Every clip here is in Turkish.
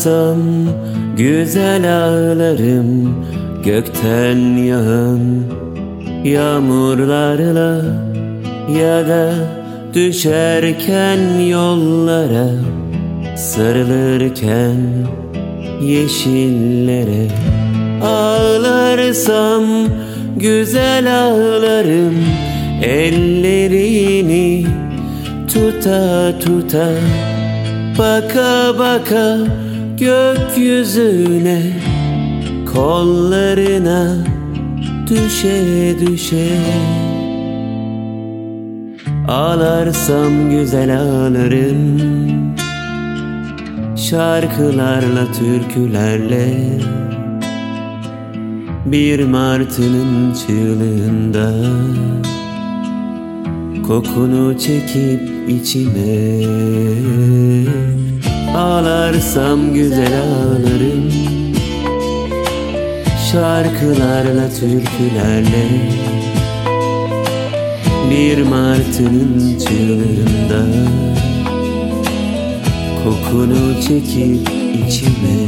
Ağlarsam güzel ağlarım, gökten yağan yağmurlarla ya da düşerken yollara, sarılırken yeşillere. Ağlarsam güzel ağlarım, ellerini tuta tuta, baka baka gökyüzüne, kollarına düşe düşe. Ağlarsam güzel ağlarım, şarkılarla, türkülerle, bir martının çığlığında kokunu çekip içime. Ağlarsam güzel ağlarım, şarkılarla, türkülerle, bir martının çığlığında kokunu çekip içime.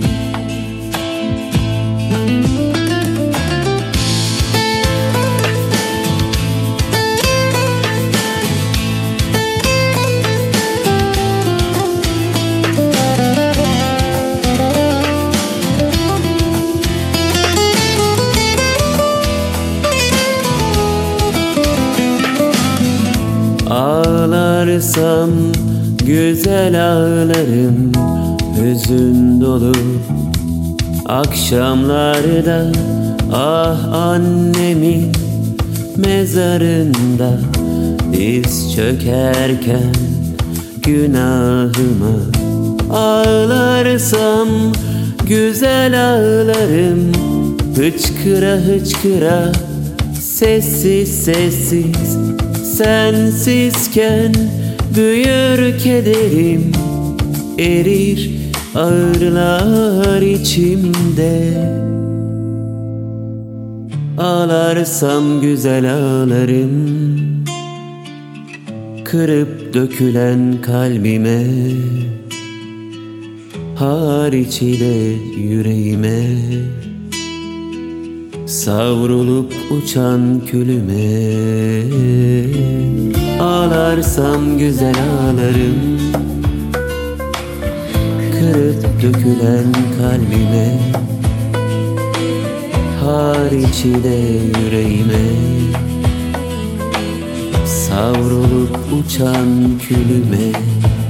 Ağlarsam güzel ağlarım, hüzün dolu akşamlarda. Ah, annemin mezarında diz çökerken günahıma. Ağlarsam güzel ağlarım, hıçkıra hıçkıra, sessiz sessiz. Sensizken büyür kederim, erir ağırlar içimde. Ağlarsam güzel ağlarım, kırıp dökülen kalbime, hariç ile yüreğime, savrulup uçan külüme. Ağlarsam güzel ağlarım, kırıp dökülen kalbime, hariç ile yüreğime, savrulup uçan külüme.